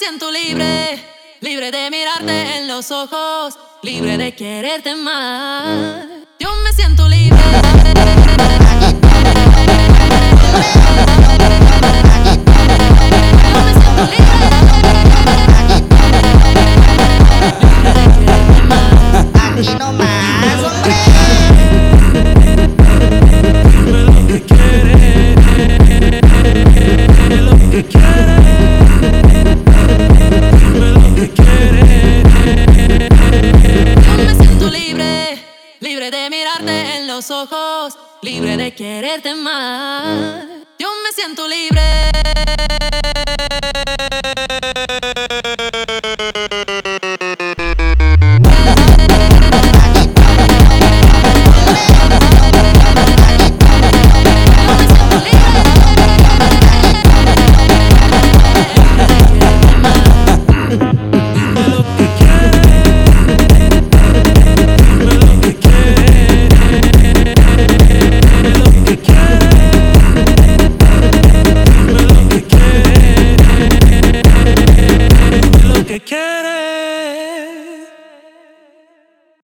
siento libre, libre de mirarte en los ojos, libre de quererte más. Yo me siento libre. Yo me siento libre. Libre de quererte más. Aquí nomás, hombre. Dime lo que quieres, dime lo que quieres, dime lo que quieres. Yo me siento libre, libre de mirarte en los ojos, libre de quererte más. Yo me siento libre.